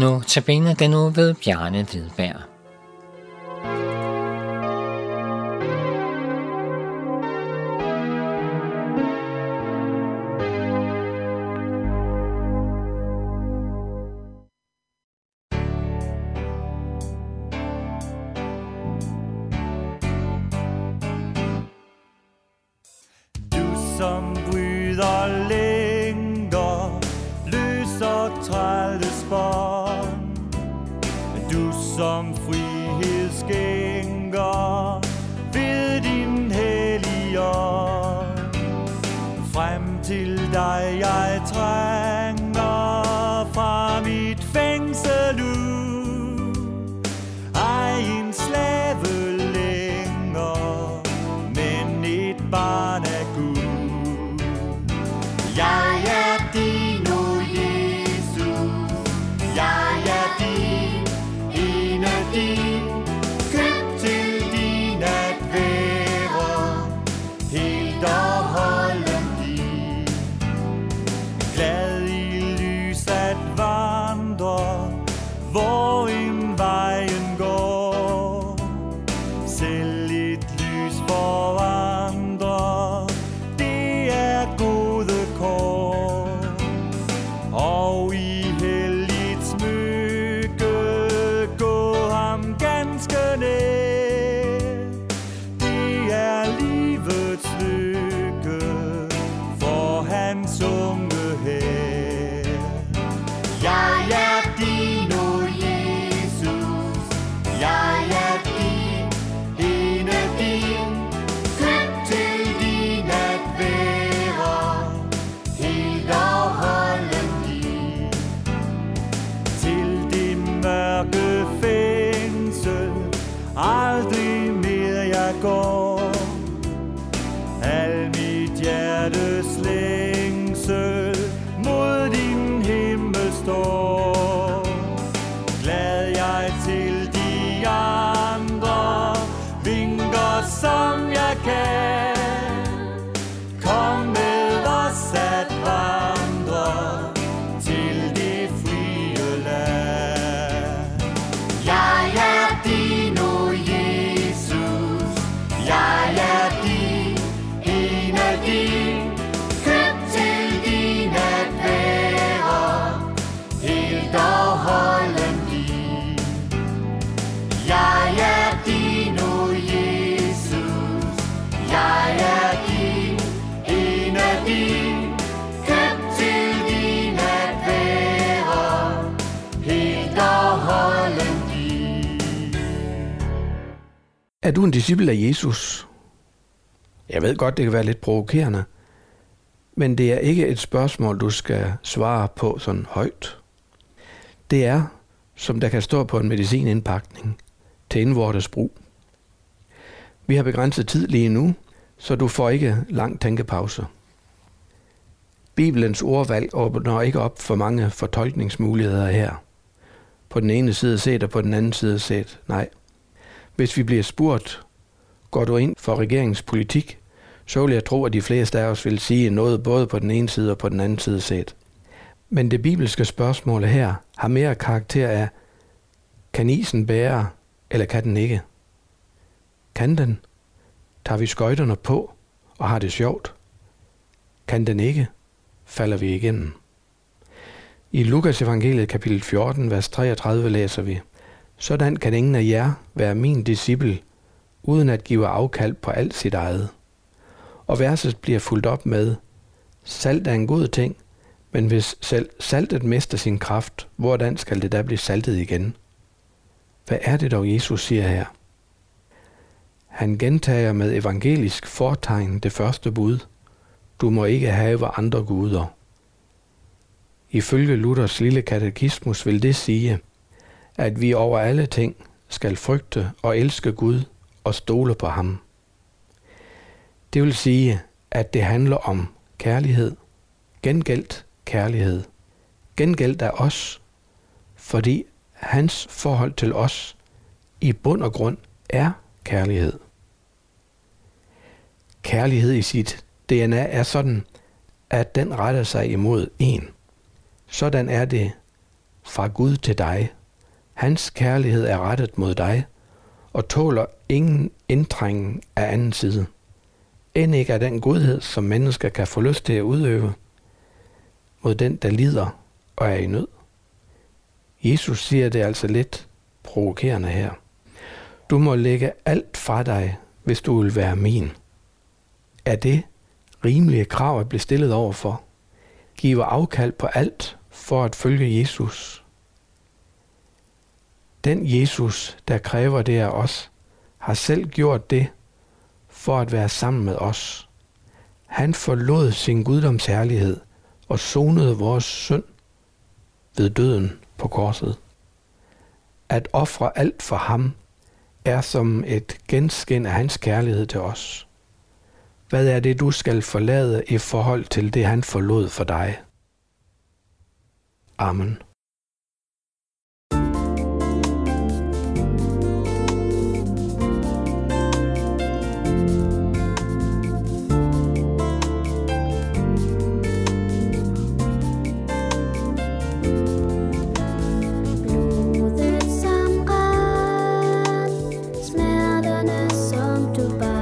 Notabene den uge ved Bjarne Hvidberg. Som bryder lænker, løser trælles bånd. Du som frihed skænker ved din hellige ånd. Frem til dig jeg trænger fra mit fængsel ud. Ej en slave længere, men et barn af Gud. Jeg er din, o Jesus. Jeg er din, ene din. Købt til din at være, helt og holden din. Glad i lys at vandre, hvor en vejen går. Selv et lys for andre, det er gode kår. Og i helligt smykke gå ham ganske nær. Det er livets lykke for hans unge her. Jeg er din, o Jesus. Jeg er din, ene din. Købt til din at være, helt og holden din. Til det mørke fængsel aldrig mere jeg går. Al mit hjertes længsel mod din himmel står. Glad jeg til de andre vinker som jeg kan. Kom med os at vandre til det frie land. Jeg er din, o Jesus. Jeg er din, ene din. Købt til din at være, helt og holden din. Jeg er din, o Jesus. Jeg er din, ene din. Købt til din at være, helt og holden din. Er du en disciple af Jesus? Jeg ved godt, det kan være lidt provokerende, men det er ikke et spørgsmål, du skal svare på sådan højt. Det er, som der kan stå på en medicinindpakning, til indvortes brug. Vi har begrænset tid lige nu, så du får ikke lang tænkepause. Bibelens ordvalg åbner ikke op for mange fortolkningsmuligheder her. På den ene side set og på den anden side set. Nej. Hvis vi bliver spurgt, går du ind for regeringspolitik, så vil jeg tro, at de fleste af os vil sige noget både på den ene side og på den anden side set. Men det bibelske spørgsmål her har mere karakter af, kan isen bære, eller kan den ikke? Kan den? Tager vi skøjterne på og har det sjovt? Kan den ikke? Falder vi igennem. I Lukas evangeliet kapitel 14, vers 33 læser vi: Sådan kan ingen af jer være min disciple, uden at give afkald på alt sit eget. Og verset bliver fulgt op med: Salt er en god ting, men hvis selv saltet mister sin kraft, hvordan skal det da blive saltet igen? Hvad er det dog, Jesus siger her? Han gentager med evangelisk fortegn det første bud: Du må ikke have andre guder. Ifølge Luthers lille katekismus vil det sige, at vi over alle ting skal frygte og elske Gud og stole på ham. Det vil sige, at det handler om kærlighed, gengældt kærlighed, gengældt af os, fordi hans forhold til os i bund og grund er kærlighed. Kærlighed i sit DNA er sådan, at den retter sig imod en. Sådan er det fra Gud til dig. Hans kærlighed er rettet mod dig, og tåler ingen indtrængen af anden side. End ikke af den godhed, som mennesker kan få lyst til at udøve mod den, der lider og er i nød. Jesus siger det altså lidt provokerende her. Du må lægge alt fra dig, hvis du vil være min. Er det rimelige krav at blive stillet overfor? Give afkald på alt for at følge Jesus. Den Jesus, der kræver det af os, har selv gjort det for at være sammen med os. Han forlod sin guddoms herlighed og sonede vores synd ved døden på korset. At ofre alt for ham er som et genskin af hans kærlighed til os. Hvad er det, du skal forlade i forhold til det, han forlod for dig? Amen. Blodet som rann, smerterne som du bar.